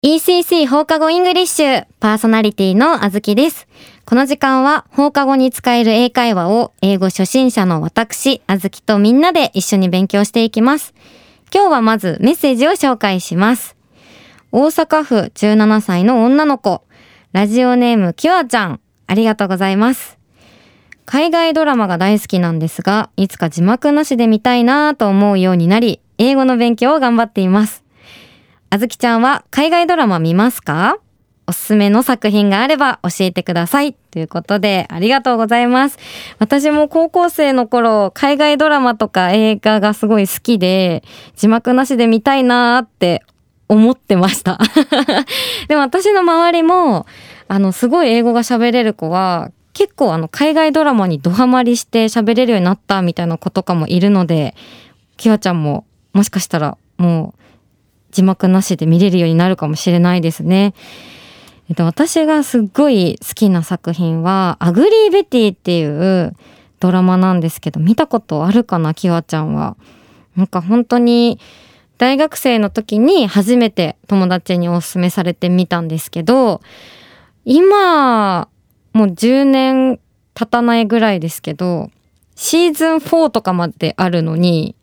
ECC 放課後イングリッシュパーソナリティのあずきです。この時間は放課後に使える英会話を英語初心者の私あずきとみんなで一緒に勉強していきます。今日はまずメッセージを紹介します。大阪府17歳の女の子、ラジオネームきわちゃん、ありがとうございます。海外ドラマが大好きなんですが、いつか字幕なしで見たいなと思うようになり、英語の勉強を頑張っています。あずきちゃんは海外ドラマ見ますか？おすすめの作品があれば教えてください。ということで、ありがとうございます。私も高校生の頃、海外ドラマとか映画がすごい好きで、字幕なしで見たいなーって思ってました。でも私の周りも、すごい英語が喋れる子は、結構海外ドラマにドハマりして喋れるようになったみたいな子とかもいるので、きわちゃんももしかしたらもう、字幕なしで見れるようになるかもしれないですね。私がすっごい好きな作品はアグリーベティっていうドラマなんですけど、見たことあるかな、きわちゃんは。なんか本当に大学生の時に初めて友達におすすめされてみたんですけど、今もう10年経たないぐらいですけど、シーズン4とかまであるのに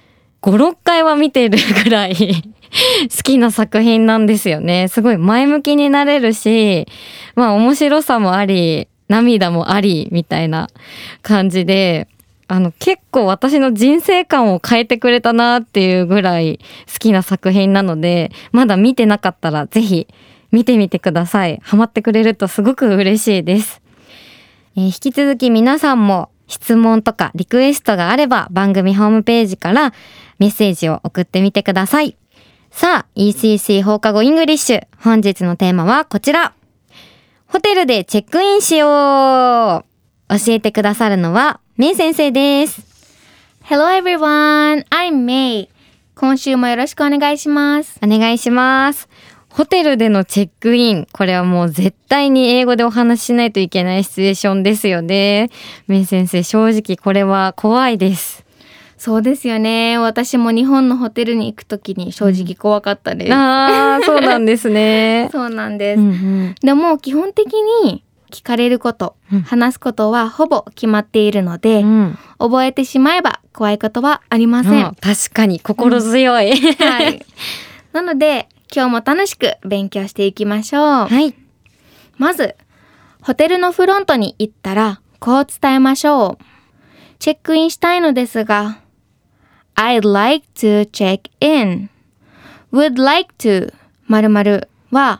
5、6回は見てるぐらい好きな作品なんですよね。すごい前向きになれるし、まあ面白さもあり、涙もありみたいな感じで、結構私の人生観を変えてくれたなっていうぐらい好きな作品なので、まだ見てなかったらぜひ見てみてください。ハマってくれるとすごく嬉しいです。引き続き皆さんも質問とかリクエストがあれば番組ホームページからメッセージを送ってみてください。さあ、ECC 放課後イングリッシュ。本日のテーマはこちら。ホテルでチェックインしよう。教えてくださるのは、メイ先生です。 Hello everyone, I'm May. 今週もよろしくお願いします。 お願いします。ホテルでのチェックイン。これはもう絶対に英語でお話ししないといけないシチュエーションですよね。メイ先生、正直これは怖いです。 そうですよね。私も日本のホテルに行くときに正直怖かったです。 ああ、そうなんですね。 そうなんです。でも基本的に聞かれること、話すことはほぼ決まっているので、覚えてしまえば怖いことはありません。 確かに心強い。 はい。なので今日も楽しく勉強していきましょう。 はい。 まず、ホテルのフロントに行ったらこう伝えましょう。チェックインしたいのですが、I'd like to check in. Would like to 〇〇は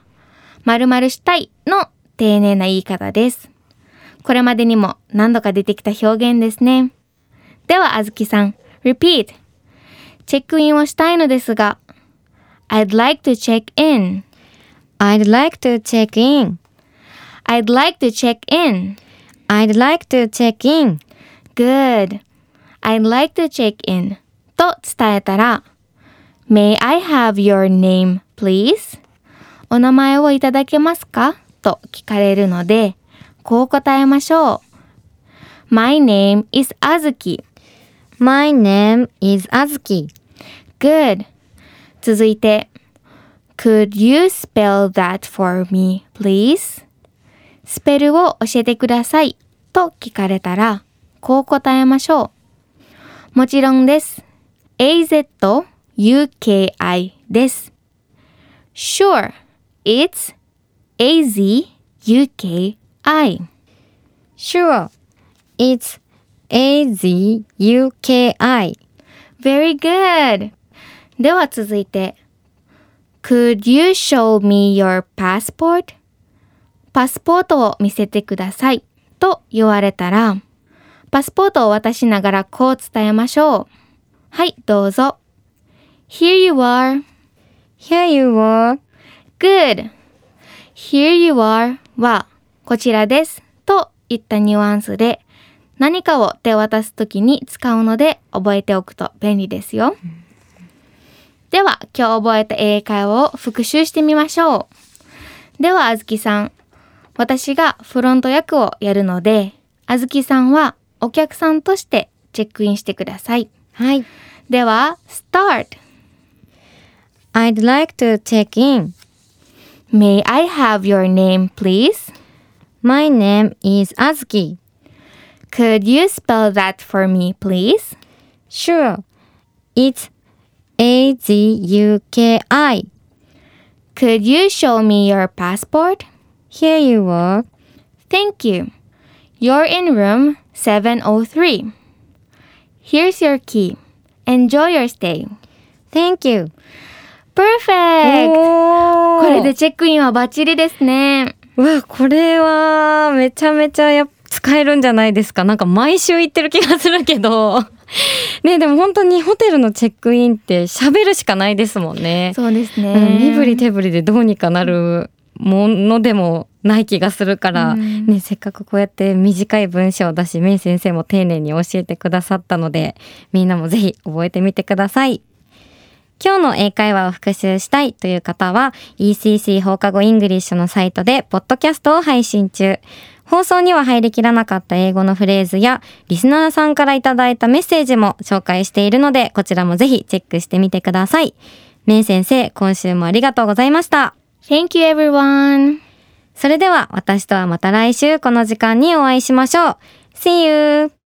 〇〇したいの丁寧な言い方です。これまでにも何度か出てきた表現ですね。ではあずきさん、repeat。チェックインをしたいのですが、I'd like to check in. I'd like to check in. I'd like to check in. I'd like to check in. Good. I'd like to check in. と伝えたら May I have your name, please? お名前をいただけますかと聞かれるので、こう答えましょう。My name is Azuki. My name is Azuki. Good. 続いて Could you spell that for me, please? スペルを教えてくださいと聞かれたら、こう答えましょう。もちろんです。AZUKI です。Sure, it's AZUKI. Sure, it's AZUKI. Very good. では続いて Could you show me your passport? パスポートを見せてくださいと言われたら、パスポートを渡しながらこう伝えましょう。はい、どうぞ。Here you are. Here you are. Good. Here you are はこちらですといったニュアンスで何かを手渡すときに使うので覚えておくと便利ですよ。では今日覚えた英会話を復習してみましょう。ではあずきさん、私がフロント役をやるので、あずきさんはお客さんとしてチェックインしてください。 はい。 では、start! I'd like to check in. May I have your name, please? My name is Azuki. Could you spell that for me, please? Sure. It's Azuki. Could you show me your passport? Here you are. Thank you. You're in room 703. Here's your key. Enjoy your stay. Thank you. Perfect! おーこれでチェックインはバッチリですね。 うわ、これはめちゃめちゃ使えるんじゃないですか。なんか毎週行ってる気がするけど。ね、でも本当にホテルのチェックインって喋るしかないですもんね。 そうですね。 身振り手振りでどうにかなるものでもない気がするから、ね、せっかくこうやって短い文章だし、メイ先生も丁寧に教えてくださったので、みんなもぜひ覚えてみてください。今日の英会話を復習したいという方は ECC 放課後イングリッシュのサイトでポッドキャストを配信中。放送には入りきらなかった英語のフレーズやリスナーさんからいただいたメッセージも紹介しているので、こちらもぜひチェックしてみてください。メイ先生、今週もありがとうございました。 Thank you everyone. それでは私とはまた来週この時間にお会いしましょう。See you!